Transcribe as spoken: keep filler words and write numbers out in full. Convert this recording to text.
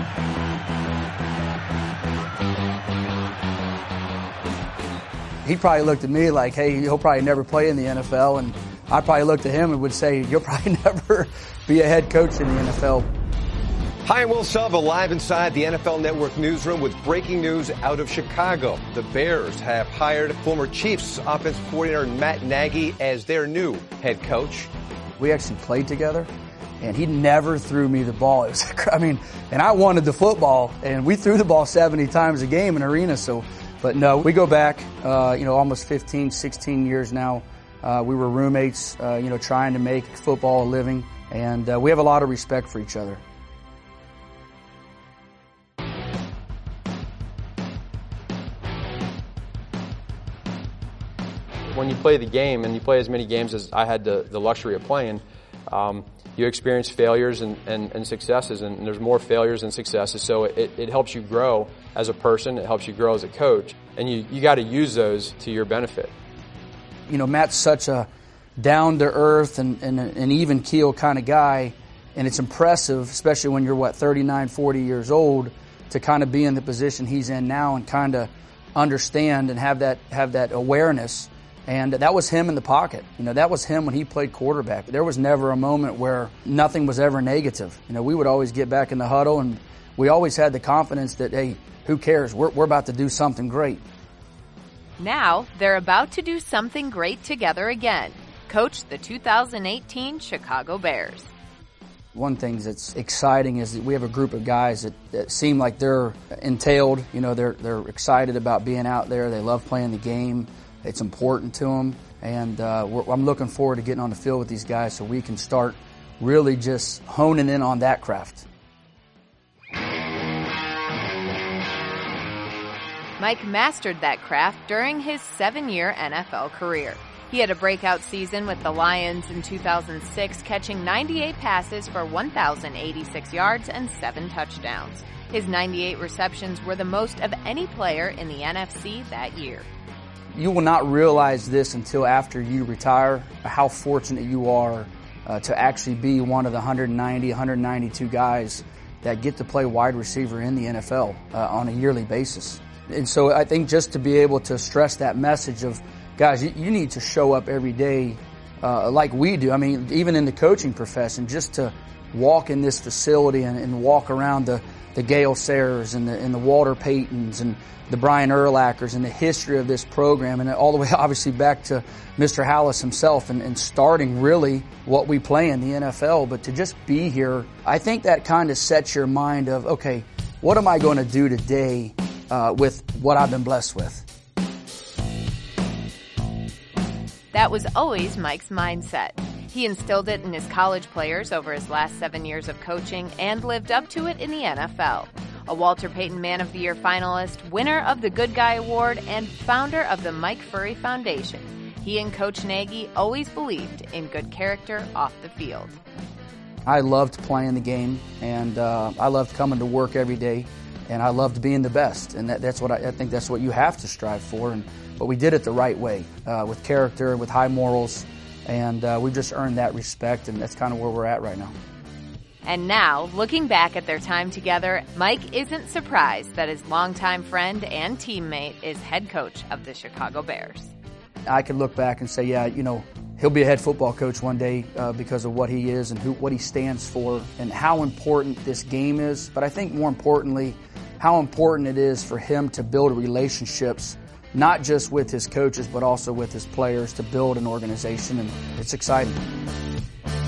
He probably looked at me like, hey, he'll probably never play in the N F L, and I probably looked at him and would say, you'll probably never be a head coach in the N F L. Hi, I'm Will Selva, live inside the N F L Network newsroom with breaking news out of Chicago. The Bears have hired former Chiefs offensive coordinator Matt Nagy as their new head coach. We actually played together, and he never threw me the ball. It was, I mean, and I wanted the football, and we threw the ball seventy times a game in arena. So, but no, we go back, uh, you know, almost fifteen, sixteen years now. Uh, we were roommates, uh, you know, trying to make football a living, and uh, we have a lot of respect for each other. When you play the game, and you play as many games as I had the, the luxury of playing, um, you experience failures and, and, and successes, and there's more failures than successes, so it, it helps you grow as a person, it helps you grow as a coach, and you, you got to use those to your benefit. You know, Matt's such a down-to-earth and, and an even-keel kind of guy, and it's impressive, especially when you're, what, thirty-nine, forty years old, to kind of be in the position he's in now and kind of understand and have that have that awareness. And that was him in the pocket. You know, that was him when he played quarterback. There was never a moment where nothing was ever negative. You know, we would always get back in the huddle, and we always had the confidence that, hey, who cares? We're, we're about to do something great. Now, they're about to do something great together again. Coach the two thousand eighteen Chicago Bears. One thing that's exciting is that we have a group of guys that, that seem like they're entailed. You know, they're, they're excited about being out there. They love playing the game. It's important to them, and uh, we're, I'm looking forward to getting on the field with these guys so we can start really just honing in on that craft. Mike mastered that craft during his seven-year N F L career. He had a breakout season with the Lions in two thousand six, catching ninety-eight passes for one thousand eighty-six yards and seven touchdowns. His ninety-eight receptions were the most of any player in the N F C that year. You will not realize this until after you retire, how fortunate you are uh, to actually be one of the one hundred ninety, one hundred ninety-two guys that get to play wide receiver in the N F L uh, on a yearly basis. And so I think just to be able to stress that message of, guys, you, you need to show up every day uh, like we do. I mean, even in the coaching profession, just to walk in this facility and, and walk around the, the Gale Sayers and the, and the Walter Paytons and the Brian Urlachers and the history of this program, and all the way obviously back to Mister Hallis himself and, and starting really what we play in the N F L. But to just be here, I think that kind of sets your mind of, okay, what am I going to do today uh, with what I've been blessed with? That was always Mike's mindset. He instilled it in his college players over his last seven years of coaching and lived up to it in the N F L. A Walter Payton Man of the Year finalist, winner of the Good Guy Award, and founder of the Mike Furry Foundation, he and Coach Nagy always believed in good character off the field. I loved playing the game, and uh, I loved coming to work every day, and I loved being the best, and that, that's what I, I think that's what you have to strive for. And but we did it the right way, uh, with character, with high morals, and uh, we've just earned that respect, and that's kind of where we're at right now. And now, looking back at their time together, Mike isn't surprised that his longtime friend and teammate is head coach of the Chicago Bears. I could look back and say, yeah, you know, he'll be a head football coach one day uh, because of what he is and who, what he stands for and how important this game is. But I think more importantly, how important it is for him to build relationships, not just with his coaches, but also with his players, to build an organization, and it's exciting.